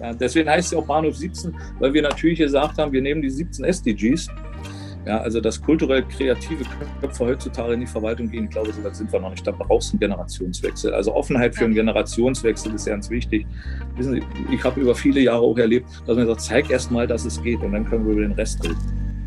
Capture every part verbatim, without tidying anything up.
Ja, deswegen heißt es ja auch Bahnhof siebzehn, weil wir natürlich gesagt haben, wir nehmen die siebzehn S D Gs. Ja, also dass kulturell kreative Köpfe heutzutage in die Verwaltung gehen, ich glaube, so weit sind wir noch nicht. Da brauchst du einen Generationswechsel. Also Offenheit für einen Generationswechsel ist ganz wichtig. Wissen Sie, ich habe über viele Jahre auch erlebt, dass man sagt, zeig erst mal, dass es geht und dann können wir über den Rest reden.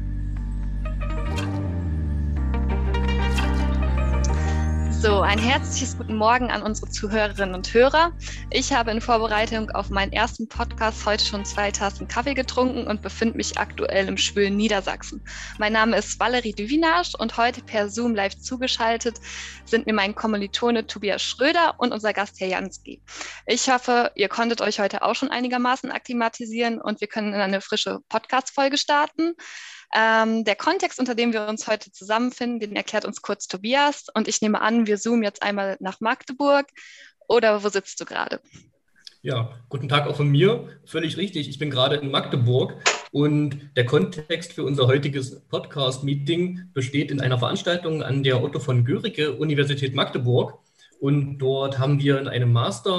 So, ein herzliches guten Morgen an unsere Zuhörerinnen und Hörer. Ich habe in Vorbereitung auf meinen ersten Podcast heute schon zwei Tassen Kaffee getrunken und befinde mich aktuell im schwülen Niedersachsen. Mein Name ist Valerie Duvinage und heute per Zoom live zugeschaltet sind mir mein Kommilitone Tobias Schröder und unser Gast Herr Jansky. Ich hoffe, ihr konntet euch heute auch schon einigermaßen akklimatisieren und wir können in eine frische Podcast-Folge starten. Ähm, der Kontext, unter dem wir uns heute zusammenfinden, den erklärt uns kurz Tobias. Und ich nehme an, wir zoomen jetzt einmal nach Magdeburg. Oder wo sitzt du gerade? Ja, guten Tag auch von mir. Völlig richtig, ich bin gerade in Magdeburg. Und der Kontext für unser heutiges Podcast-Meeting besteht in einer Veranstaltung an der Otto von Guericke Universität Magdeburg. Und dort haben wir in einem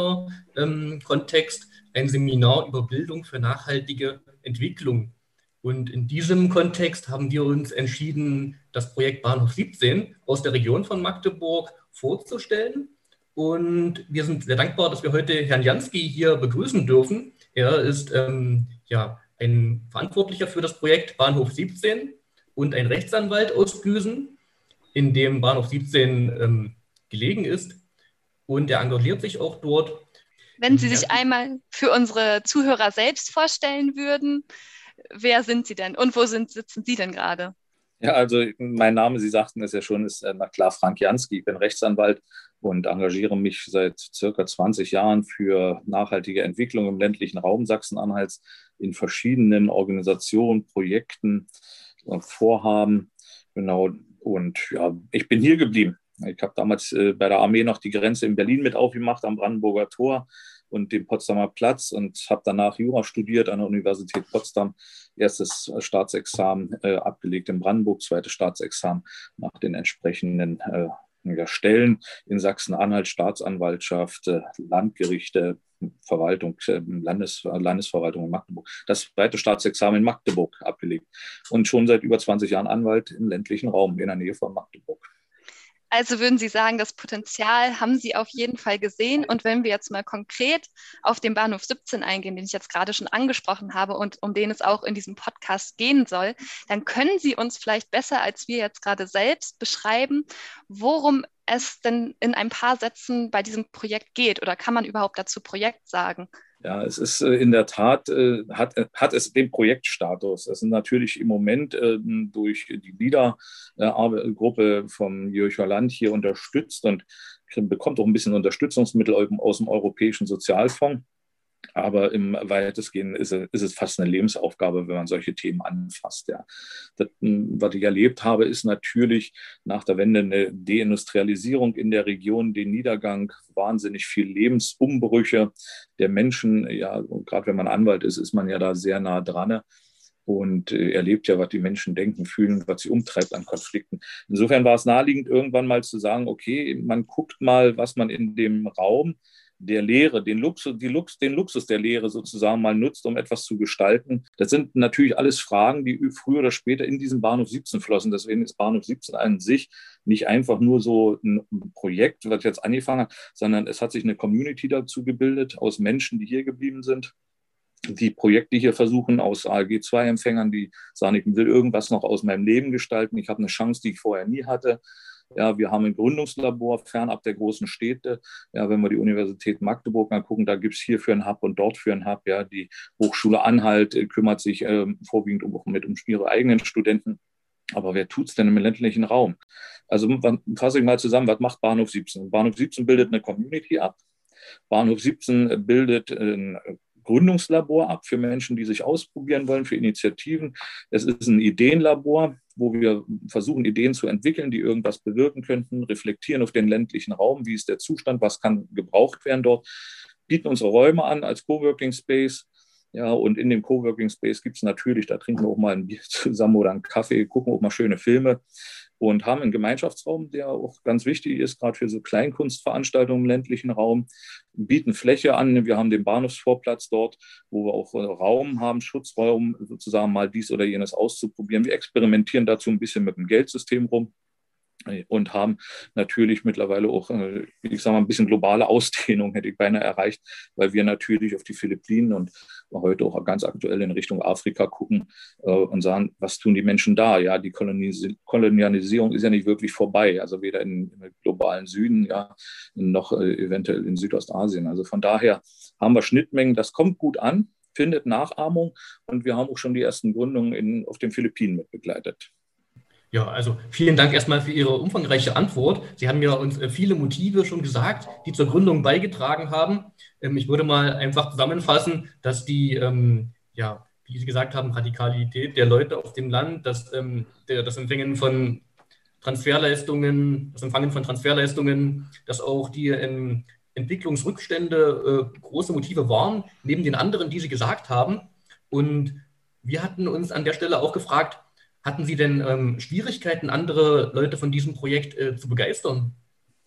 Master-Kontext ähm, ein Seminar über Bildung für nachhaltige Entwicklung. Und in diesem Kontext haben wir uns entschieden, das Projekt Bahnhof siebzehn aus der Region von Magdeburg vorzustellen. Und wir sind sehr dankbar, dass wir heute Herrn Jansky hier begrüßen dürfen. Er ist ähm, ja, ein Verantwortlicher für das Projekt Bahnhof siebzehn und ein Rechtsanwalt aus Güsen, in dem Bahnhof siebzehn ähm, gelegen ist. Und er engagiert sich auch dort. Wenn Sie sich einmal für unsere Zuhörer selbst vorstellen würden, wer sind Sie denn und wo sind, sitzen Sie denn gerade? Ja, also mein Name, Sie sagten es ja schon, ist na klar Frank Jansky. Ich bin Rechtsanwalt und engagiere mich seit circa zwanzig Jahren für nachhaltige Entwicklung im ländlichen Raum Sachsen-Anhalts in verschiedenen Organisationen, Projekten, Vorhaben. Genau. Und ja, ich bin hier geblieben. Ich habe damals äh, bei der Armee noch die Grenze in Berlin mit aufgemacht, am Brandenburger Tor und dem Potsdamer Platz und habe danach Jura studiert an der Universität Potsdam. Erstes Staatsexamen äh, abgelegt in Brandenburg, zweites Staatsexamen nach den entsprechenden äh, ja, Stellen in Sachsen-Anhalt, Staatsanwaltschaft, äh, Landgerichte, Verwaltung, äh, Landes, Landesverwaltung in Magdeburg. Das zweite Staatsexamen in Magdeburg abgelegt und schon seit über zwanzig Jahren Anwalt im ländlichen Raum in der Nähe von Magdeburg. Also würden Sie sagen, das Potenzial haben Sie auf jeden Fall gesehen. Und wenn wir jetzt mal konkret auf den Bahnhof siebzehn eingehen, den ich jetzt gerade schon angesprochen habe und um den es auch in diesem Podcast gehen soll, dann können Sie uns vielleicht besser als wir jetzt gerade selbst beschreiben, worum es denn in ein paar Sätzen bei diesem Projekt geht. Oder kann man überhaupt dazu Projekt sagen? Ja, es ist äh, in der Tat, äh, hat, hat es den Projektstatus. Es sind natürlich im Moment äh, durch die LIDA-Gruppe vom Jürgen Land hier unterstützt und bekommt auch ein bisschen Unterstützungsmittel aus dem Europäischen Sozialfonds. Aber im weitestgehend ist es, ist es fast eine Lebensaufgabe, wenn man solche Themen anfasst. Ja. Das, was ich erlebt habe, ist natürlich nach der Wende eine Deindustrialisierung in der Region, den Niedergang, wahnsinnig viel Lebensumbrüche der Menschen. Ja, gerade wenn man Anwalt ist, ist man ja da sehr nah dran und erlebt ja, was die Menschen denken, fühlen, was sie umtreibt an Konflikten. Insofern war es naheliegend, irgendwann mal zu sagen, okay, man guckt mal, was man in dem Raum der Lehre, den Luxus, die Lux, den Luxus der Lehre sozusagen mal nutzt, um etwas zu gestalten. Das sind natürlich alles Fragen, die früher oder später in diesen Bahnhof siebzehn flossen. Deswegen ist Bahnhof siebzehn an sich nicht einfach nur so ein Projekt, was jetzt angefangen hat, sondern es hat sich eine Community dazu gebildet aus Menschen, die hier geblieben sind, die Projekte hier versuchen, aus A L G zwei Empfängern, die sagen, ich will irgendwas noch aus meinem Leben gestalten. Ich habe eine Chance, die ich vorher nie hatte. Ja, wir haben ein Gründungslabor fernab der großen Städte. Ja, wenn wir die Universität Magdeburg angucken, da gibt es hier für einen Hub und dort für einen Hub. Ja, die Hochschule Anhalt äh, kümmert sich äh, vorwiegend um, mit um ihre eigenen Studenten. Aber wer tut es denn im ländlichen Raum? Also fasse ich mal zusammen, was macht Bahnhof siebzehn? Bahnhof siebzehn bildet eine Community ab. Bahnhof siebzehn bildet ein Gründungslabor ab für Menschen, die sich ausprobieren wollen, für Initiativen. Es ist ein Ideenlabor, wo wir versuchen, Ideen zu entwickeln, die irgendwas bewirken könnten, reflektieren auf den ländlichen Raum, wie ist der Zustand, was kann gebraucht werden dort, bieten unsere Räume an als Coworking Space. Ja, und in dem Coworking Space gibt es natürlich, da trinken wir auch mal ein Bier zusammen oder einen Kaffee, gucken auch mal schöne Filme. und haben einen Gemeinschaftsraum, der auch ganz wichtig ist, gerade für so Kleinkunstveranstaltungen im ländlichen Raum, bieten Fläche an. Wir haben den Bahnhofsvorplatz dort, wo wir auch Raum haben, Schutzraum, sozusagen mal dies oder jenes auszuprobieren. Wir experimentieren dazu ein bisschen mit dem Geldsystem rum und haben natürlich mittlerweile auch, ich sage mal, ein bisschen globale Ausdehnung, hätte ich beinahe erreicht, weil wir natürlich auf die Philippinen und heute auch ganz aktuell in Richtung Afrika gucken und sagen, was tun die Menschen da? Ja, die Kolonis- Kolonialisierung ist ja nicht wirklich vorbei, also weder im globalen Süden, ja, noch eventuell in Südostasien. Also von daher haben wir Schnittmengen, das kommt gut an, findet Nachahmung und wir haben auch schon die ersten Gründungen in, auf den Philippinen mit begleitet. Ja, also vielen Dank erstmal für Ihre umfangreiche Antwort. Sie haben ja uns viele Motive schon gesagt, die zur Gründung beigetragen haben. Ich würde mal einfach zusammenfassen, dass die, ja, wie Sie gesagt haben, Radikalität der Leute auf dem Land, dass der, das Empfangen von Transferleistungen, das Empfangen von Transferleistungen, dass auch die Entwicklungsrückstände große Motive waren, neben den anderen, die Sie gesagt haben. Und wir hatten uns an der Stelle auch gefragt, hatten Sie denn ähm, Schwierigkeiten, andere Leute von diesem Projekt äh, zu begeistern?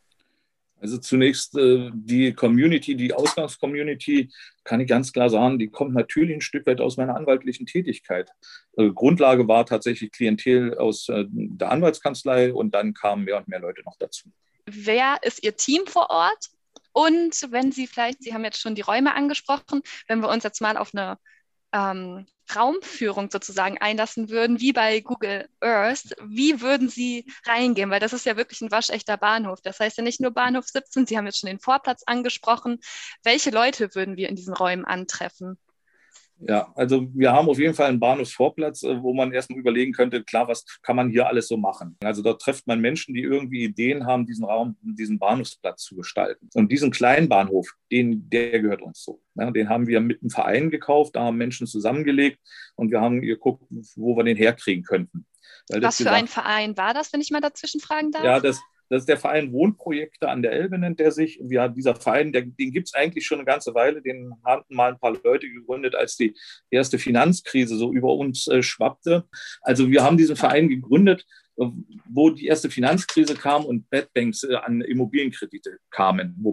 Also zunächst äh, die Community, die Ausgangscommunity, kann ich ganz klar sagen, die kommt natürlich ein Stück weit aus meiner anwaltlichen Tätigkeit. Äh, Grundlage war tatsächlich Klientel aus äh, der Anwaltskanzlei und dann kamen mehr und mehr Leute noch dazu. Wer ist Ihr Team vor Ort? Und wenn Sie vielleicht, Sie haben jetzt schon die Räume angesprochen, wenn wir uns jetzt mal auf eine ähm, Raumführung sozusagen einlassen würden, wie bei Google Earth, wie würden Sie reingehen? Weil das ist ja wirklich ein waschechter Bahnhof. Das heißt ja nicht nur Bahnhof siebzehn, Sie haben jetzt schon den Vorplatz angesprochen. Welche Leute würden wir in diesen Räumen antreffen? Ja, also wir haben auf jeden Fall einen Bahnhofsvorplatz, wo man erstmal überlegen könnte, klar, was kann man hier alles so machen? Also dort trifft man Menschen, die irgendwie Ideen haben, diesen Raum, diesen Bahnhofsplatz zu gestalten. Und diesen kleinen Bahnhof, den, der gehört uns so. Ja, den haben wir mit einem Verein gekauft, da haben Menschen zusammengelegt und wir haben geguckt, wo wir den herkriegen könnten. Weil was für gesagt, ein Verein war das, wenn ich mal dazwischen fragen darf? Ja, das Das ist der Verein Wohnprojekte an der Elbe, nennt er sich. Ja, dieser Verein, der, den gibt es eigentlich schon eine ganze Weile. Den hatten mal ein paar Leute gegründet, als die erste Finanzkrise so über uns äh, schwappte. Also wir haben diesen Verein gegründet, wo die erste Finanzkrise kam und Bad Banks äh, an Immobilienkredite kamen. Wo,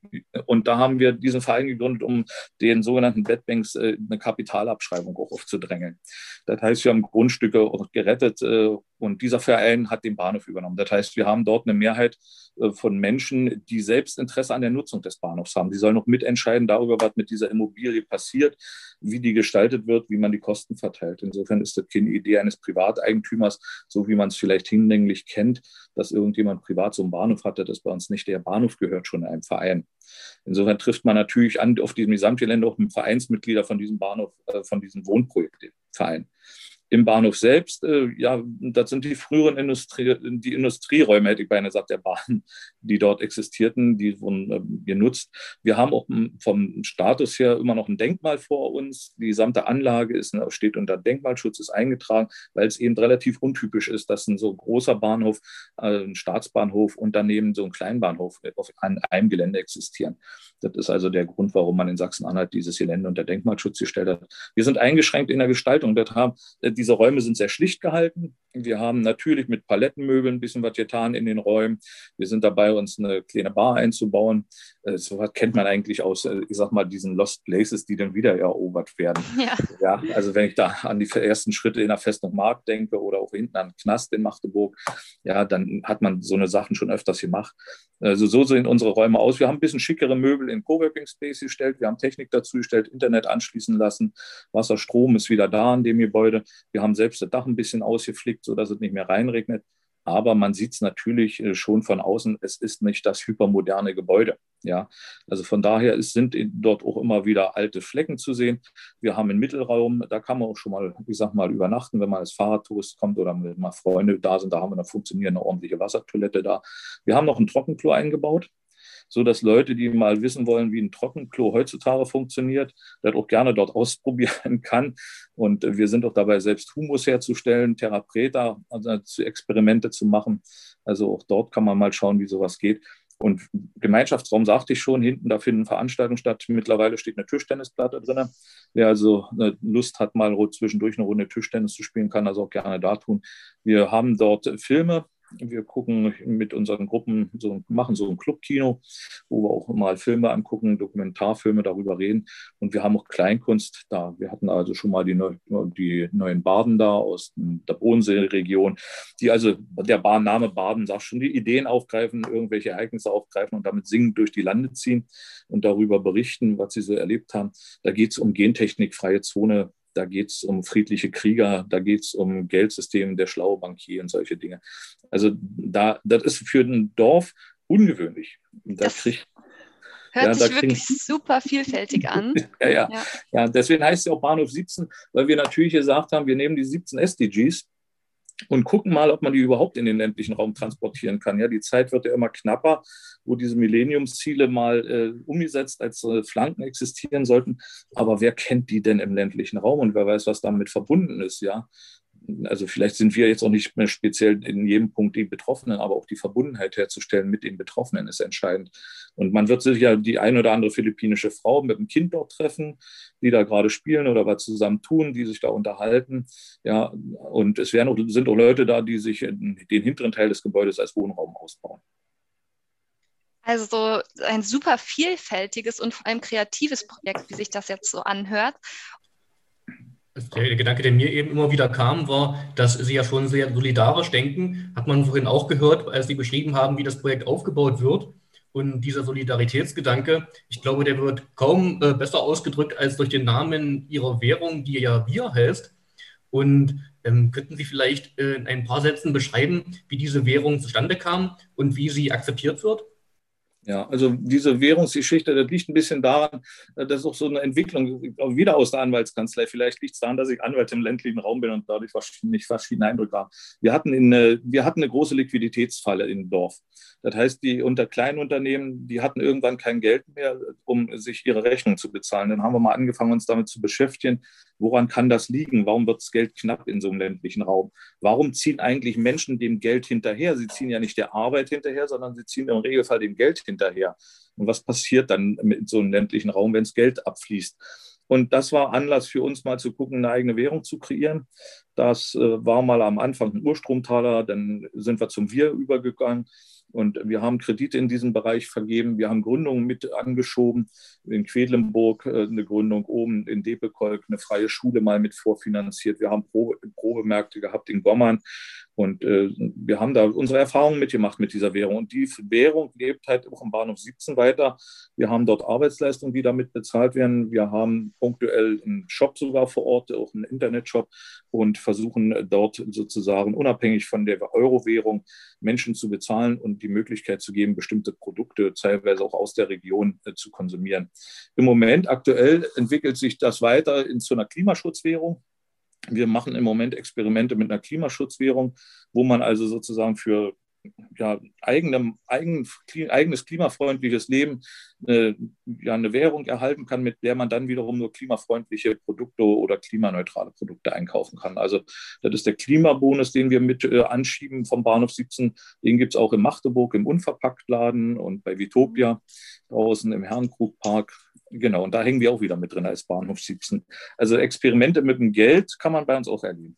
und da haben wir diesen Verein gegründet, um den sogenannten Bad Banks äh, eine Kapitalabschreibung auch aufzudrängeln. Das heißt, wir haben Grundstücke auch gerettet äh, und dieser Verein hat den Bahnhof übernommen. Das heißt, wir haben dort eine Mehrheit äh, von Menschen, die selbst Interesse an der Nutzung des Bahnhofs haben. Die sollen noch mitentscheiden darüber, was mit dieser Immobilie passiert, wie die gestaltet wird, wie man die Kosten verteilt. Insofern ist das keine Idee eines Privateigentümers, so wie man es vielleicht hinlänglich kennt, dass irgendjemand privat so einen Bahnhof hatte. Das bei uns nicht. Der Bahnhof gehört schon einem Verein. Insofern trifft man natürlich an auf diesem Gesamtgelände auch mit Vereinsmitglieder von diesem Bahnhof, äh, von diesem Wohnprojektverein. Im Bahnhof selbst, äh, ja, das sind die früheren Industrie, die Industrieräume, hätte ich beinahe gesagt, der Bahn, die dort existierten, die wurden äh, genutzt. Wir haben auch vom Status her immer noch ein Denkmal vor uns. Die gesamte Anlage ist, steht unter Denkmalschutz, ist eingetragen, weil es eben relativ untypisch ist, dass ein so großer Bahnhof, äh, ein Staatsbahnhof und daneben so ein Kleinbahnhof auf einem Gelände existieren. Das ist also der Grund, warum man in Sachsen-Anhalt dieses Gelände unter Denkmalschutz gestellt hat. Wir sind eingeschränkt in der Gestaltung. Das haben, diese Räume sind sehr schlicht gehalten. Wir haben natürlich mit Palettenmöbeln ein bisschen was getan in den Räumen. Wir sind dabei, uns eine kleine Bar einzubauen. So was kennt man eigentlich aus, ich sag mal, diesen Lost Places, die dann wieder erobert werden. Ja. Ja, also wenn ich da an die ersten Schritte in der Festung Mark denke oder auch hinten an den Knast in Magdeburg, ja, dann hat man so eine Sachen schon öfters gemacht. Also so sehen unsere Räume aus. Wir haben ein bisschen schickere Möbel in Coworking Space gestellt. Wir haben Technik dazu gestellt, Internet anschließen lassen. Wasser, Strom ist wieder da in dem Gebäude. Wir haben selbst das Dach ein bisschen ausgeflickt, sodass es nicht mehr reinregnet. Aber man sieht es natürlich schon von außen, es ist nicht das hypermoderne Gebäude. Ja, also von daher ist, sind dort auch immer wieder alte Flecken zu sehen. Wir haben einen Mittelraum, da kann man auch schon mal, ich sag mal, übernachten, wenn man als Fahrradtourist kommt oder wenn mal Freunde da sind. Da haben wir eine funktionierende, ordentliche Wassertoilette da. Wir haben noch ein Trockenklo eingebaut, so dass Leute, die mal wissen wollen, wie ein Trockenklo heutzutage funktioniert, das auch gerne dort ausprobieren kann. Und wir sind auch dabei, selbst Humus herzustellen, Therapreta, also Experimente zu machen. Also auch dort kann man mal schauen, wie sowas geht. Und Gemeinschaftsraum sagte ich schon, hinten, da finden Veranstaltungen statt. Mittlerweile steht eine Tischtennisplatte drin. Wer also Lust hat, mal zwischendurch eine Runde Tischtennis zu spielen, kann das auch gerne da tun. Wir haben dort Filme, Wir gucken mit unseren Gruppen, so, machen so ein Clubkino, wo wir auch mal Filme angucken, Dokumentarfilme, darüber reden. Und wir haben auch Kleinkunst da. Wir hatten also schon mal die, Neu die neuen Baden da aus der Bodenseeregion, die also, der Name Baden sagt schon, die Ideen aufgreifen, irgendwelche Ereignisse aufgreifen und damit singend durch die Lande ziehen und darüber berichten, was sie so erlebt haben. Da geht es um gentechnikfreie Zone. Da geht es um friedliche Krieger, da geht es um Geldsystem, der schlaue Bankier und solche Dinge. Also da, das ist für ein Dorf ungewöhnlich. Da das kriegt, hört ja, sich da wirklich kriegen, super vielfältig an. ja, ja. Ja. Ja, deswegen heißt es ja auch Bahnhof siebzehn, weil wir natürlich gesagt haben, wir nehmen die siebzehn S D Gs und gucken mal, ob man die überhaupt in den ländlichen Raum transportieren kann. Ja, die Zeit wird ja immer knapper, wo diese Millenniumsziele mal äh, umgesetzt als äh, Flanken existieren sollten. Aber wer kennt die denn im ländlichen Raum und wer weiß, was damit verbunden ist, ja? Also vielleicht sind wir jetzt auch nicht mehr speziell in jedem Punkt die Betroffenen, aber auch die Verbundenheit herzustellen mit den Betroffenen ist entscheidend. Und man wird sich ja die ein oder andere philippinische Frau mit einem Kind dort treffen, die da gerade spielen oder was zusammen tun, die sich da unterhalten. Ja, und es werden auch, sind auch Leute da, die sich den hinteren Teil des Gebäudes als Wohnraum ausbauen. Also ein super vielfältiges und vor allem kreatives Projekt, wie sich das jetzt so anhört. Der Gedanke, der mir eben immer wieder kam, war, dass Sie ja schon sehr solidarisch denken. Hat man vorhin auch gehört, als Sie beschrieben haben, wie das Projekt aufgebaut wird. Und dieser Solidaritätsgedanke, ich glaube, der wird kaum äh, besser ausgedrückt als durch den Namen Ihrer Währung, die ja BIA heißt. Und ähm, könnten Sie vielleicht äh, in ein paar Sätzen beschreiben, wie diese Währung zustande kam und wie sie akzeptiert wird? Ja, also diese Währungsgeschichte, das liegt ein bisschen daran, dass auch so eine Entwicklung wieder aus der Anwaltskanzlei, vielleicht liegt es daran, dass ich Anwalt im ländlichen Raum bin und dadurch nicht verschiedene Eindrücke habe. Wir hatten, in, wir hatten eine große Liquiditätsfalle im Dorf. Das heißt, die unter kleinen Unternehmen, die hatten irgendwann kein Geld mehr, um sich ihre Rechnung zu bezahlen. Dann haben wir mal angefangen, uns damit zu beschäftigen, woran kann das liegen? Warum wird das Geld knapp in so einem ländlichen Raum? Warum ziehen eigentlich Menschen dem Geld hinterher? Sie ziehen ja nicht der Arbeit hinterher, sondern sie ziehen im Regelfall dem Geld hinterher. Und was passiert dann mit so einem ländlichen Raum, wenn das Geld abfließt? Und das war Anlass für uns mal zu gucken, eine eigene Währung zu kreieren. Das äh, war mal am Anfang ein Urstromtaler, dann sind wir zum Wir übergegangen. Und wir haben Kredite in diesem Bereich vergeben. Wir haben Gründungen mit angeschoben. In Quedlinburg eine Gründung, oben in Depekolk eine freie Schule mal mit vorfinanziert. Wir haben Probe, Probemärkte gehabt in Gommern. Und äh, wir haben da unsere Erfahrungen mitgemacht mit dieser Währung. Und die Währung lebt halt auch im Bahnhof siebzehn weiter. Wir haben dort Arbeitsleistungen, die damit bezahlt werden. Wir haben punktuell einen Shop sogar vor Ort, auch einen Internetshop und versuchen dort sozusagen unabhängig von der Euro-Währung Menschen zu bezahlen und die Möglichkeit zu geben, bestimmte Produkte teilweise auch aus der Region äh, zu konsumieren. Im Moment aktuell entwickelt sich das weiter in zu einer Klimaschutzwährung. Wir machen im Moment Experimente mit einer Klimaschutzwährung, wo man also sozusagen für ja, eigene, eigen, eigenes klimafreundliches Leben äh, ja, eine Währung erhalten kann, mit der man dann wiederum nur klimafreundliche Produkte oder klimaneutrale Produkte einkaufen kann. Also das ist der Klimabonus, den wir mit äh, anschieben vom Bahnhof siebzehn. Den gibt es auch in Magdeburg im Unverpacktladen und bei Vitopia draußen im Herrenkrugpark. Genau, und da hängen wir auch wieder mit drin als Bahnhof siebzehn. Also Experimente mit dem Geld kann man bei uns auch erleben.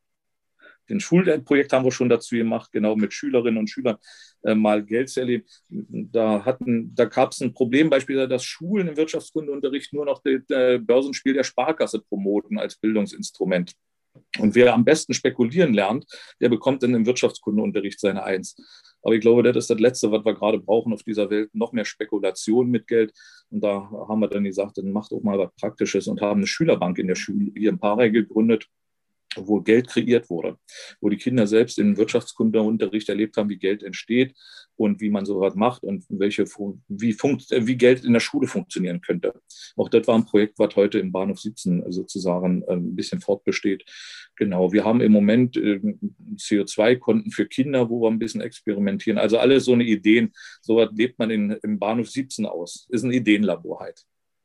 Den Schulprojekt haben wir schon dazu gemacht, genau mit Schülerinnen und Schülern äh, mal Geld zu erleben. Da, hatten, da gab es ein Problem, beispielsweise, dass Schulen im Wirtschaftskundeunterricht nur noch das äh, Börsenspiel der Sparkasse promoten als Bildungsinstrument. Und wer am besten spekulieren lernt, der bekommt dann im Wirtschaftskundeunterricht seine Eins. Aber ich glaube, das ist das Letzte, was wir gerade brauchen auf dieser Welt, noch mehr Spekulation mit Geld. Und da haben wir dann gesagt, dann macht auch mal was Praktisches und haben eine Schülerbank in der Schule hier in Parey gegründet, wo Geld kreiert wurde, wo die Kinder selbst im Wirtschaftskundeunterricht erlebt haben, wie Geld entsteht und wie man sowas macht und welche, wie, funkt, wie Geld in der Schule funktionieren könnte. Auch das war ein Projekt, was heute im Bahnhof siebzehn sozusagen ein bisschen fortbesteht. Genau, wir haben im Moment C O zwei Konten für Kinder, wo wir ein bisschen experimentieren. Also alles so eine Ideen. Sowas lebt man in, im Bahnhof siebzehn aus. Ist ein Ideenlabor halt.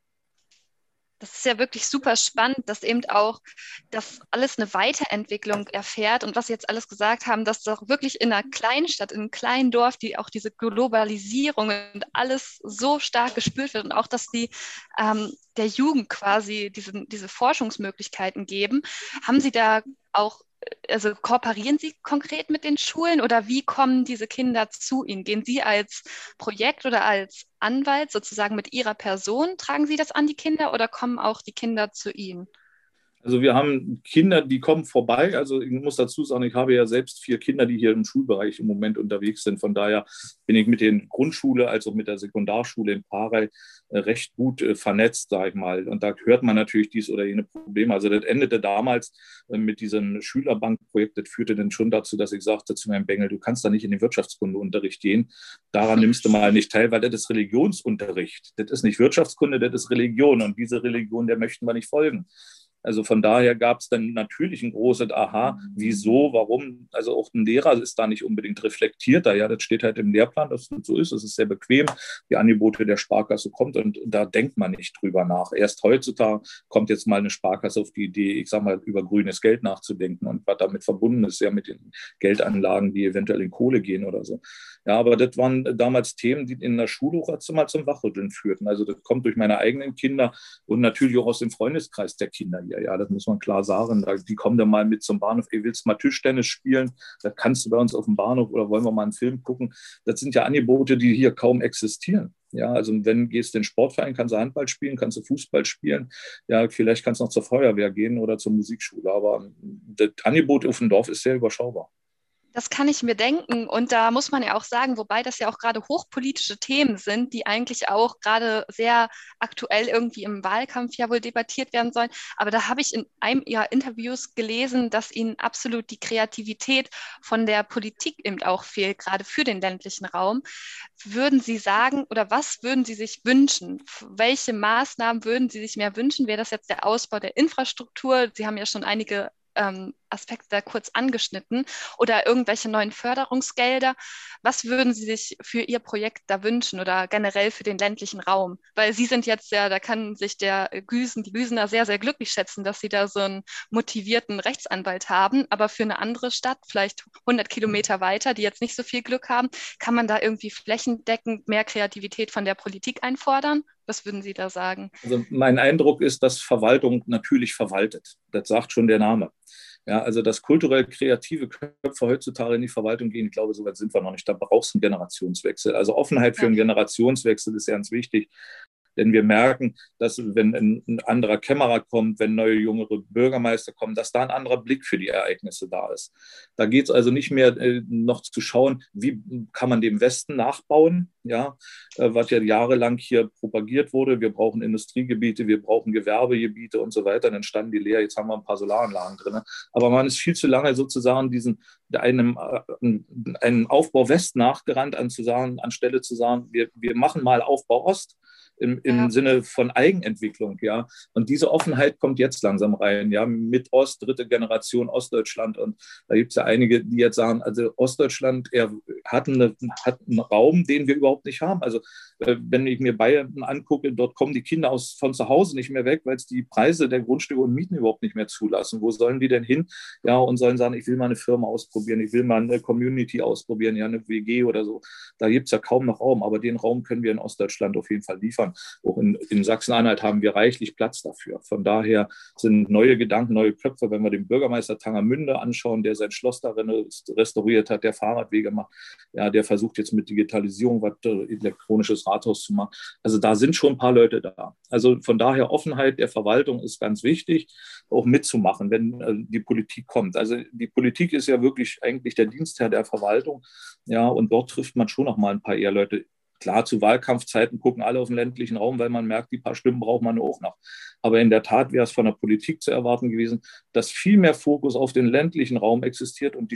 Das ist ja wirklich super spannend, dass eben auch das alles eine Weiterentwicklung erfährt und was Sie jetzt alles gesagt haben, dass doch wirklich in einer kleinen Stadt, in einem kleinen Dorf, die auch diese Globalisierung und alles so stark gespürt wird und auch, dass die ähm, der Jugend quasi diese, diese Forschungsmöglichkeiten geben. Haben Sie da auch also kooperieren Sie konkret mit den Schulen oder wie kommen diese Kinder zu Ihnen? Gehen Sie als Projekt oder als Anwalt sozusagen mit Ihrer Person, tragen Sie das an die Kinder oder kommen auch die Kinder zu Ihnen? Also wir haben Kinder, die kommen vorbei. Also ich muss dazu sagen, ich habe ja selbst vier Kinder, die hier im Schulbereich im Moment unterwegs sind. Von daher bin ich mit der Grundschule als auch mit der Sekundarschule in Pfarrei recht gut vernetzt, sage ich mal. Und da hört man natürlich dies oder jene Probleme. Also das endete damals mit diesem Schülerbankprojekt. Das führte dann schon dazu, dass ich sagte zu meinem Bengel, du kannst da nicht in den Wirtschaftskundeunterricht gehen. Daran nimmst du mal nicht teil, weil das ist Religionsunterricht. Das ist nicht Wirtschaftskunde, das ist Religion. Und diese Religion, der möchten wir nicht folgen. Also von daher gab es dann natürlich ein großes Aha, wieso, warum. Also auch ein Lehrer ist da nicht unbedingt reflektierter. Ja, das steht halt im Lehrplan, dass es so ist. Es ist sehr bequem, die Angebote der Sparkasse kommt und da denkt man nicht drüber nach. Erst heutzutage kommt jetzt mal eine Sparkasse auf die Idee, ich sage mal, über grünes Geld nachzudenken und was damit verbunden ist, ja mit den Geldanlagen, die eventuell in Kohle gehen oder so. Ja, aber das waren damals Themen, die in der Schule auch mal zum Wachrütteln führten. Also das kommt durch meine eigenen Kinder und natürlich auch aus dem Freundeskreis der Kinder. Ja, ja, das muss man klar sagen. Die kommen dann mal mit zum Bahnhof. Ey, willst du mal Tischtennis spielen? Das kannst du bei uns auf dem Bahnhof oder wollen wir mal einen Film gucken? Das sind ja Angebote, die hier kaum existieren. Ja, also wenn du gehst in den Sportverein, kannst du Handball spielen, kannst du Fußball spielen. Ja, vielleicht kannst du noch zur Feuerwehr gehen oder zur Musikschule. Aber das Angebot auf dem Dorf ist sehr überschaubar. Das kann ich mir denken. Und da muss man ja auch sagen, wobei das ja auch gerade hochpolitische Themen sind, die eigentlich auch gerade sehr aktuell irgendwie im Wahlkampf ja wohl debattiert werden sollen. Aber da habe ich in einem Ihrer Interviews gelesen, dass Ihnen absolut die Kreativität von der Politik eben auch fehlt, gerade für den ländlichen Raum. Würden Sie sagen, oder was würden Sie sich wünschen? Welche Maßnahmen würden Sie sich mehr wünschen? Wäre das jetzt der Ausbau der Infrastruktur? Sie haben ja schon einige Ähm, Aspekte da kurz angeschnitten oder irgendwelche neuen Förderungsgelder. Was würden Sie sich für Ihr Projekt da wünschen oder generell für den ländlichen Raum? Weil Sie sind jetzt ja, da kann sich der Güsen, die Güsener sehr, sehr glücklich schätzen, dass Sie da so einen motivierten Rechtsanwalt haben. Aber für eine andere Stadt, vielleicht hundert Kilometer weiter, die jetzt nicht so viel Glück haben, kann man da irgendwie flächendeckend mehr Kreativität von der Politik einfordern? Was würden Sie da sagen? Also mein Eindruck ist, dass Verwaltung natürlich verwaltet. Das sagt schon der Name. Ja, also dass kulturell kreative Köpfe heutzutage in die Verwaltung gehen, ich glaube, so weit sind wir noch nicht. Da brauchst du einen Generationswechsel. Also Offenheit für einen Generationswechsel ist ganz wichtig. Denn wir merken, dass wenn ein anderer Kämmerer kommt, wenn neue jüngere Bürgermeister kommen, dass da ein anderer Blick für die Ereignisse da ist. Da geht es also nicht mehr äh, noch zu schauen, wie kann man dem Westen nachbauen, ja, äh, was ja jahrelang hier propagiert wurde. Wir brauchen Industriegebiete, wir brauchen Gewerbegebiete und so weiter. Dann standen die leer, jetzt haben wir ein paar Solaranlagen drin. Aber man ist viel zu lange sozusagen diesen, einem, äh, einem Aufbau West nachgerannt, an zu sagen, anstelle zu sagen, wir, wir machen mal Aufbau Ost. Im, im ja. Sinne von Eigenentwicklung, ja. Und diese Offenheit kommt jetzt langsam rein, ja, mit Ost, dritte Generation Ostdeutschland. Und da gibt es ja einige, die jetzt sagen, also Ostdeutschland er hat, eine, hat einen Raum, den wir überhaupt nicht haben. Also äh, wenn ich mir Bayern angucke, dort kommen die Kinder aus, von zu Hause nicht mehr weg, weil es die Preise der Grundstücke und Mieten überhaupt nicht mehr zulassen. Wo sollen die denn hin? Ja, und sollen sagen, ich will mal eine Firma ausprobieren, ich will mal eine Community ausprobieren, ja, eine W G oder so. Da gibt es ja kaum noch Raum, aber den Raum können wir in Ostdeutschland auf jeden Fall liefern. Auch in, in Sachsen-Anhalt haben wir reichlich Platz dafür. Von daher sind neue Gedanken, neue Köpfe, wenn wir den Bürgermeister Tangermünde anschauen, der sein Schloss darin restauriert hat, der Fahrradwege macht, ja, der versucht jetzt mit Digitalisierung was elektronisches Rathaus zu machen. Also da sind schon ein paar Leute da. Also von daher Offenheit der Verwaltung ist ganz wichtig, auch mitzumachen, wenn äh, die Politik kommt. Also die Politik ist ja wirklich eigentlich der Dienstherr der Verwaltung, ja, und dort trifft man schon noch mal ein paar eher Leute. Klar, zu Wahlkampfzeiten gucken alle auf den ländlichen Raum, weil man merkt, die paar Stimmen braucht man auch noch. Aber in der Tat wäre es von der Politik zu erwarten gewesen, dass viel mehr Fokus auf den ländlichen Raum existiert und die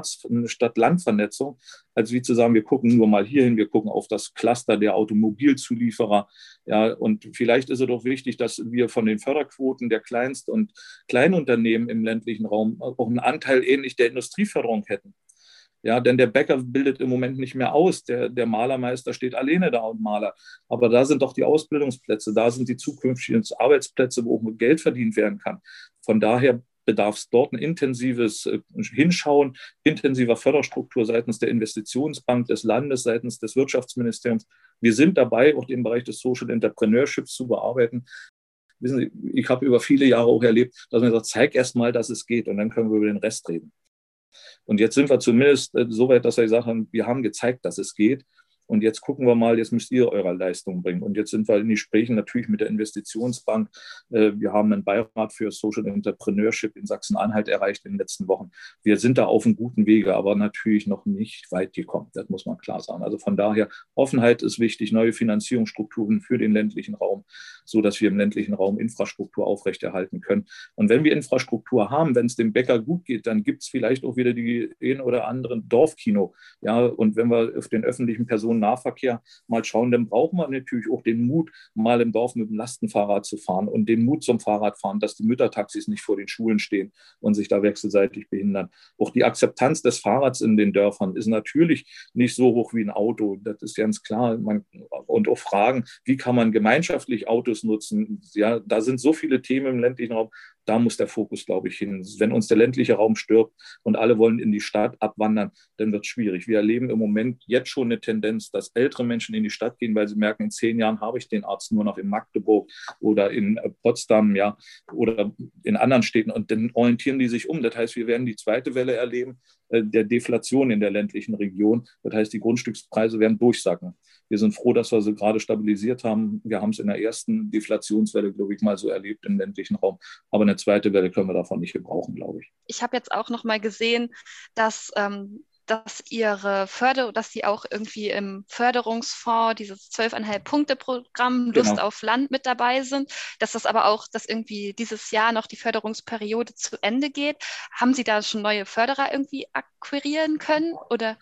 Stadt-Land-Vernetzung, als wie zu sagen, wir gucken nur mal hierhin, wir gucken auf das Cluster der Automobilzulieferer. Ja, und vielleicht ist es doch wichtig, dass wir von den Förderquoten der Kleinst- und Kleinunternehmen im ländlichen Raum auch einen Anteil ähnlich der Industrieförderung hätten. Ja, denn der Bäcker bildet im Moment nicht mehr aus. Der, der Malermeister steht alleine da und Maler. Aber da sind doch die Ausbildungsplätze, da sind die zukünftigen Arbeitsplätze, wo auch Geld verdient werden kann. Von daher bedarf es dort ein intensives Hinschauen, intensiver Förderstruktur seitens der Investitionsbank des Landes, seitens des Wirtschaftsministeriums. Wir sind dabei, auch den Bereich des Social Entrepreneurships zu bearbeiten. wissen Sie, ich habe über viele Jahre auch erlebt, dass man sagt, zeig erst mal, dass es geht und dann können wir über den Rest reden. Und jetzt sind wir zumindest so weit, dass wir gesagt haben, wir haben gezeigt, dass es geht. Und jetzt gucken wir mal, jetzt müsst ihr eure Leistung bringen. Und jetzt sind wir in Gesprächen natürlich mit der Investitionsbank. Wir haben einen Beirat für Social Entrepreneurship in Sachsen-Anhalt erreicht in den letzten Wochen. Wir sind da auf einem guten Wege, aber natürlich noch nicht weit gekommen. Das muss man klar sagen. Also von daher, Offenheit ist wichtig, neue Finanzierungsstrukturen für den ländlichen Raum, so dass wir im ländlichen Raum Infrastruktur aufrechterhalten können. Und wenn wir Infrastruktur haben, wenn es dem Bäcker gut geht, dann gibt es vielleicht auch wieder die ein oder anderen Dorfkino. Ja, und wenn wir auf den öffentlichen Personen Nahverkehr mal schauen, dann brauchen wir natürlich auch den Mut, mal im Dorf mit dem Lastenfahrrad zu fahren und den Mut zum Fahrradfahren, dass die Müttertaxis nicht vor den Schulen stehen und sich da wechselseitig behindern. Auch die Akzeptanz des Fahrrads in den Dörfern ist natürlich nicht so hoch wie ein Auto. Das ist ganz klar. Man, und auch Fragen, wie kann man gemeinschaftlich Autos nutzen? Ja, da sind so viele Themen im ländlichen Raum. Da muss der Fokus, glaube ich, hin. Wenn uns der ländliche Raum stirbt und alle wollen in die Stadt abwandern, dann wird es schwierig. Wir erleben im Moment jetzt schon eine Tendenz, dass ältere Menschen in die Stadt gehen, weil sie merken, in zehn Jahren habe ich den Arzt nur noch in Magdeburg oder in Potsdam, ja, oder in anderen Städten. Und dann orientieren die sich um. Das heißt, wir werden die zweite Welle erleben, äh, der Deflation in der ländlichen Region. Das heißt, die Grundstückspreise werden durchsacken. Wir sind froh, dass wir sie gerade stabilisiert haben. Wir haben es in der ersten Deflationswelle, glaube ich, mal so erlebt im ländlichen Raum. Aber eine zweite Welle können wir davon nicht gebrauchen, glaube ich. Ich habe jetzt auch noch mal gesehen, dass, ähm, dass ihre Förder, dass sie auch irgendwie im Förderungsfonds, dieses zwölf-Komma-fünf-Punkte-Programm Lust Genau. auf Land mit dabei sind, dass das aber auch, dass irgendwie dieses Jahr noch die Förderungsperiode zu Ende geht. Haben Sie da schon neue Förderer irgendwie akquirieren können? Oder?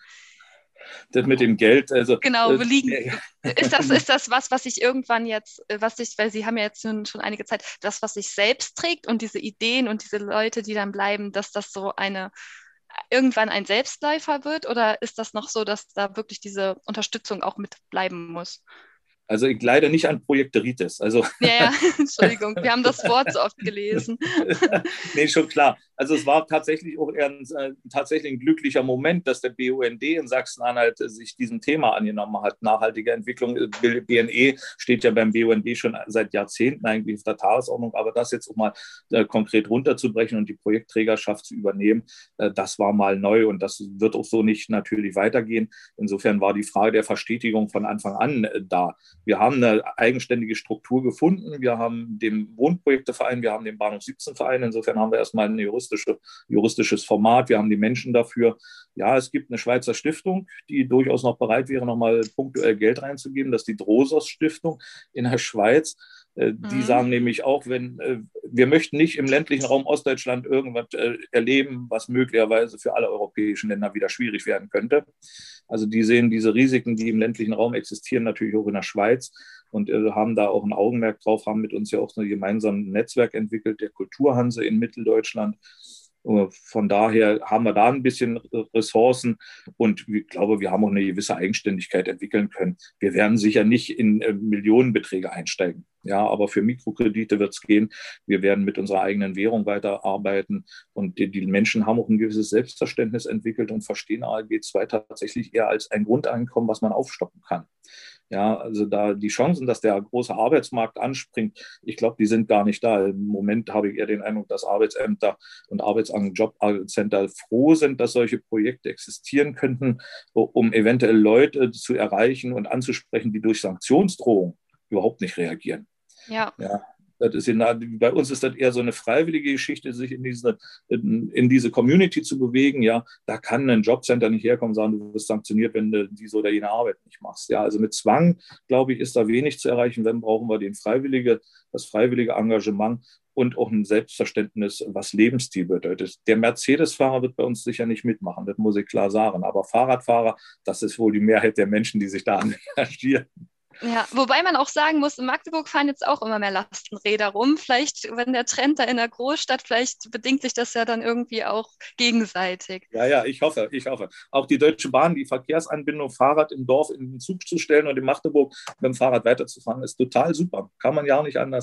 Das mit dem Geld, also genau, äh, liegen, ist das, ist das was, was sich irgendwann jetzt, was sich, weil Sie haben ja jetzt schon, schon einige Zeit, das, was sich selbst trägt und diese Ideen und diese Leute, die dann bleiben, dass das so eine, irgendwann ein Selbstläufer wird, oder ist das noch so, dass da wirklich diese Unterstützung auch mit bleiben muss? Also ich leide nicht an Projekteritis. Also ja, ja, Entschuldigung, wir haben das Wort so oft gelesen. nee, schon klar. Also es war tatsächlich auch eher ein, äh, tatsächlich ein glücklicher Moment, dass der B U N D in Sachsen-Anhalt äh, sich diesem Thema angenommen hat. Nachhaltige Entwicklung, B N E steht ja beim B U N D schon seit Jahrzehnten eigentlich auf der Tagesordnung, aber das jetzt auch mal äh, konkret runterzubrechen und die Projektträgerschaft zu übernehmen, äh, das war mal neu und das wird auch so nicht natürlich weitergehen. Insofern war die Frage der Verstetigung von Anfang an äh, da. Wir haben eine eigenständige Struktur gefunden. Wir haben den Wohnprojekteverein, wir haben den Bahnhof siebzehn Verein. Insofern haben wir erstmal ein juristische, juristisches Format. Wir haben die Menschen dafür. Ja, es gibt eine Schweizer Stiftung, die durchaus noch bereit wäre, nochmal punktuell Geld reinzugeben. Das ist die Drosos Stiftung in der Schweiz. Die mhm. sagen nämlich auch, wenn wir möchten nicht im ländlichen Raum Ostdeutschland irgendwas erleben, was möglicherweise für alle europäischen Länder wieder schwierig werden könnte. Also die sehen diese Risiken, die im ländlichen Raum existieren, natürlich auch in der Schweiz und haben da auch ein Augenmerk drauf, haben mit uns ja auch ein gemeinsames Netzwerk entwickelt, der Kulturhanse in Mitteldeutschland. Von daher haben wir da ein bisschen Ressourcen und ich glaube, wir haben auch eine gewisse Eigenständigkeit entwickeln können. Wir werden sicher nicht in Millionenbeträge einsteigen. Ja, aber für Mikrokredite wird es gehen. Wir werden mit unserer eigenen Währung weiterarbeiten und die, die Menschen haben auch ein gewisses Selbstverständnis entwickelt und verstehen A L G zwei tatsächlich eher als ein Grundeinkommen, was man aufstocken kann. Ja, also da die Chancen, dass der große Arbeitsmarkt anspringt, ich glaube, die sind gar nicht da. Im Moment habe ich eher den Eindruck, dass Arbeitsämter und Arbeitsamt-Jobcenter froh sind, dass solche Projekte existieren könnten, um eventuell Leute zu erreichen und anzusprechen, die durch Sanktionsdrohungen überhaupt nicht reagieren. Ja. Ja. Das ist in, bei uns ist das eher so eine freiwillige Geschichte, sich in diese, in, in diese Community zu bewegen. Ja, da kann ein Jobcenter nicht herkommen und sagen, du wirst sanktioniert, wenn du diese oder jene Arbeit nicht machst. Ja, also mit Zwang, glaube ich, ist da wenig zu erreichen. Wenn, brauchen wir den freiwillige, das freiwillige Engagement und auch ein Selbstverständnis, was Lebensstil bedeutet. Der Mercedes-Fahrer wird bei uns sicher nicht mitmachen, das muss ich klar sagen. Aber Fahrradfahrer, das ist wohl die Mehrheit der Menschen, die sich da engagieren. Ja, wobei man auch sagen muss, in Magdeburg fahren jetzt auch immer mehr Lastenräder rum. Vielleicht, wenn der Trend da in der Großstadt, vielleicht bedingt sich das ja dann irgendwie auch gegenseitig. Ja, ja, ich hoffe, ich hoffe. Auch die Deutsche Bahn, die Verkehrsanbindung, Fahrrad im Dorf in den Zug zu stellen und in Magdeburg mit dem Fahrrad weiterzufahren, ist total super. Kann man ja auch nicht anders sagen.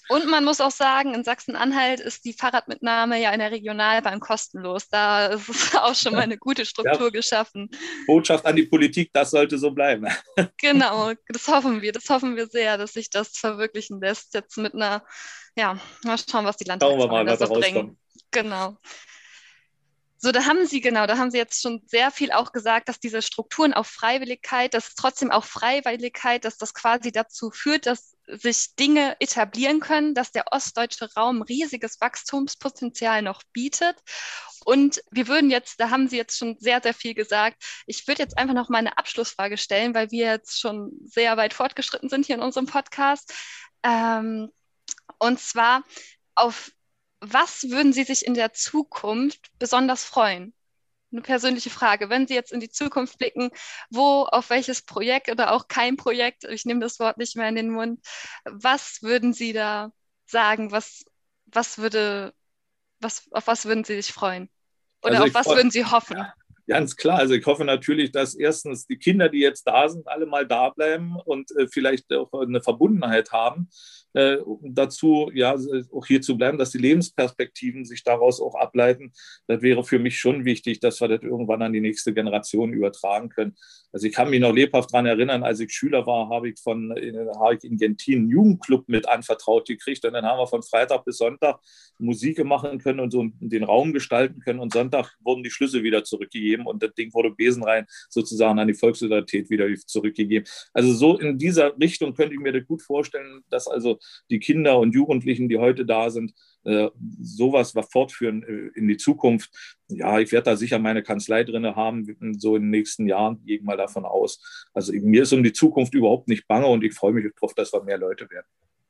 Und man muss auch sagen, in Sachsen-Anhalt ist die Fahrradmitnahme ja in der Regionalbahn kostenlos. Da ist es auch schon mal eine gute Struktur ja. geschaffen. Botschaft an die Politik, das sollte so bleiben. Genau, das hoffen wir. Das hoffen wir sehr, dass sich das verwirklichen lässt. Jetzt mit einer, ja, mal schauen, was die Landtagswahlen da so bringen. Genau. So, da haben Sie, genau, da haben Sie jetzt schon sehr viel auch gesagt, dass diese Strukturen auf Freiwilligkeit, dass trotzdem auch Freiwilligkeit, dass das quasi dazu führt, dass sich Dinge etablieren können, dass der ostdeutsche Raum riesiges Wachstumspotenzial noch bietet. Und wir würden jetzt, da haben Sie jetzt schon sehr, sehr viel gesagt. Ich würde jetzt einfach noch mal eine Abschlussfrage stellen, weil wir jetzt schon sehr weit fortgeschritten sind hier in unserem Podcast. Ähm, und zwar auf was würden Sie sich in der Zukunft besonders freuen? Eine persönliche Frage. Wenn Sie jetzt in die Zukunft blicken, wo, auf welches Projekt oder auch kein Projekt, ich nehme das Wort nicht mehr in den Mund, was würden Sie da sagen? Was, was würde, was, auf was würden Sie sich freuen? Oder also auf was freu- würden Sie hoffen? Ja. Ganz klar, also ich hoffe natürlich, dass erstens die Kinder, die jetzt da sind, alle mal da bleiben und äh, vielleicht auch eine Verbundenheit haben, äh, dazu ja auch hier zu bleiben, dass die Lebensperspektiven sich daraus auch ableiten. Das wäre für mich schon wichtig, dass wir das irgendwann an die nächste Generation übertragen können. Also ich kann mich noch lebhaft daran erinnern, als ich Schüler war, habe ich von habe ich in Gentin einen Jugendclub mit anvertraut gekriegt und dann haben wir von Freitag bis Sonntag Musik machen können und so den Raum gestalten können und Sonntag wurden die Schlüssel wieder zurückgegeben und das Ding wurde besenrein sozusagen an die Volkssolidarität wieder zurückgegeben. Also so in dieser Richtung könnte ich mir das gut vorstellen, dass also die Kinder und Jugendlichen, die heute da sind, äh, sowas fortführen äh, in die Zukunft. Ja, ich werde da sicher meine Kanzlei drin haben, so in den nächsten Jahren, gehe ich mal davon aus. Also mir ist um die Zukunft überhaupt nicht bange und ich freue mich darauf, dass wir mehr Leute werden.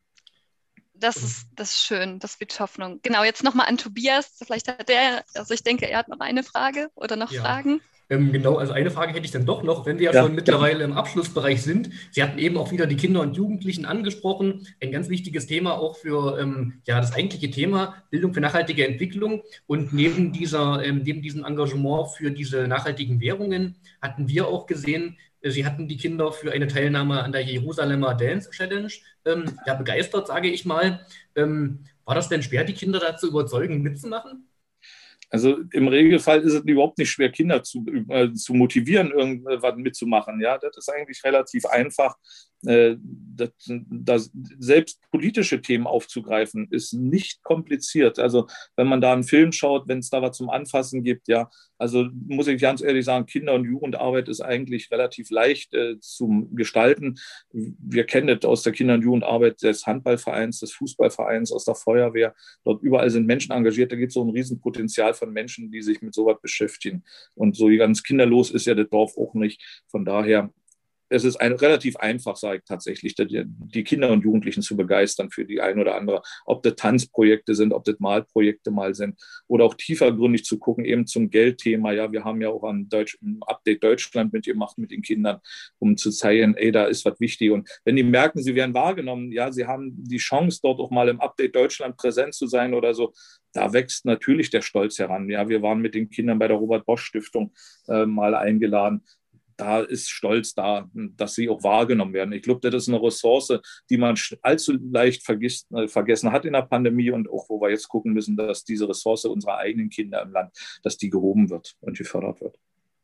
Das ist, das ist schön, das wird Hoffnung. Genau, jetzt nochmal an Tobias. Vielleicht hat der, also ich denke, er hat noch eine Frage oder noch ja. Fragen. Ähm, genau, also eine Frage hätte ich dann doch noch, wenn wir ja, ja schon mittlerweile im Abschlussbereich sind. Sie hatten eben auch wieder die Kinder und Jugendlichen angesprochen. Ein ganz wichtiges Thema auch für ähm, ja, das eigentliche Thema Bildung für nachhaltige Entwicklung. Und neben, dieser, ähm, neben diesem Engagement für diese nachhaltigen Währungen hatten wir auch gesehen, Sie hatten die Kinder für eine Teilnahme an der Jerusalemer Dance Challenge ähm, ja, begeistert, sage ich mal. Ähm, war das denn schwer, die Kinder dazu überzeugen, mitzumachen? Also im Regelfall ist es überhaupt nicht schwer, Kinder zu, äh, zu motivieren, irgendwas mitzumachen. Ja, das ist eigentlich relativ einfach. Äh, das, das, selbst politische Themen aufzugreifen, ist nicht kompliziert. Also wenn man da einen Film schaut, wenn es da was zum Anfassen gibt, ja, also muss ich ganz ehrlich sagen, Kinder- und Jugendarbeit ist eigentlich relativ leicht äh, zu gestalten. Wir kennen das aus der Kinder- und Jugendarbeit des Handballvereins, des Fußballvereins, aus der Feuerwehr. Dort überall sind Menschen engagiert. Da gibt es so ein Riesenpotenzial von Menschen, die sich mit sowas beschäftigen. Und so ganz kinderlos ist ja das Dorf auch nicht. Von daher, es ist ein, relativ einfach, sage ich tatsächlich, die, die Kinder und Jugendlichen zu begeistern für die ein oder andere. Ob das Tanzprojekte sind, ob das Malprojekte mal sind oder auch tiefergründig zu gucken, eben zum Geldthema. Ja, wir haben ja auch ein, Deutsch, ein Update Deutschland mitgemacht mit den Kindern, um zu zeigen, ey, da ist was wichtig. Und wenn die merken, sie werden wahrgenommen, ja, sie haben die Chance, dort auch mal im Update Deutschland präsent zu sein oder so, da wächst natürlich der Stolz heran. Ja, wir waren mit den Kindern bei der Robert-Bosch-Stiftung äh, mal eingeladen. Da ist Stolz da, dass sie auch wahrgenommen werden. Ich glaube, das ist eine Ressource, die man allzu leicht vergisst, äh, vergessen hat in der Pandemie und auch, wo wir jetzt gucken müssen, dass diese Ressource unserer eigenen Kinder im Land, dass die gehoben wird und gefördert wird.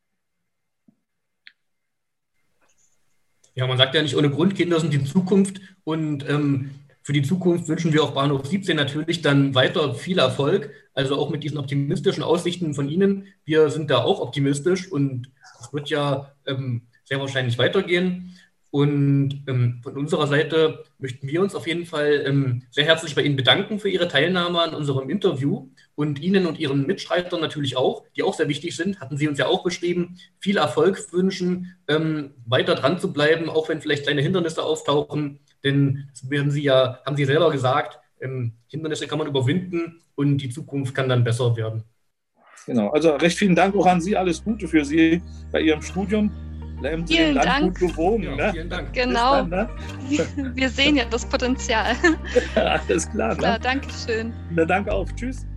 Ja, man sagt ja nicht ohne Grund, Kinder sind die Zukunft und ähm, für die Zukunft wünschen wir auch Bahnhof siebzehn natürlich dann weiter viel Erfolg, also auch mit diesen optimistischen Aussichten von Ihnen. Wir sind da auch optimistisch und es wird ja ähm, sehr wahrscheinlich weitergehen. Und ähm, von unserer Seite möchten wir uns auf jeden Fall ähm, sehr herzlich bei Ihnen bedanken für Ihre Teilnahme an unserem Interview und Ihnen und Ihren Mitstreitern natürlich auch, die auch sehr wichtig sind, hatten Sie uns ja auch beschrieben, viel Erfolg wünschen, ähm, weiter dran zu bleiben, auch wenn vielleicht kleine Hindernisse auftauchen, denn das werden Sie ja, haben Sie selber gesagt, ähm, Hindernisse kann man überwinden und die Zukunft kann dann besser werden. Genau, also recht vielen Dank auch an Sie, alles Gute für Sie bei Ihrem Studium. Bleiben Sie vielen dem Land Dank. gut gewogen. Ja, ne? Vielen Dank. Genau, dann, ne? Wir sehen ja das Potenzial. Alles klar. Klar, Ne? danke schön. Na, danke auch. Tschüss.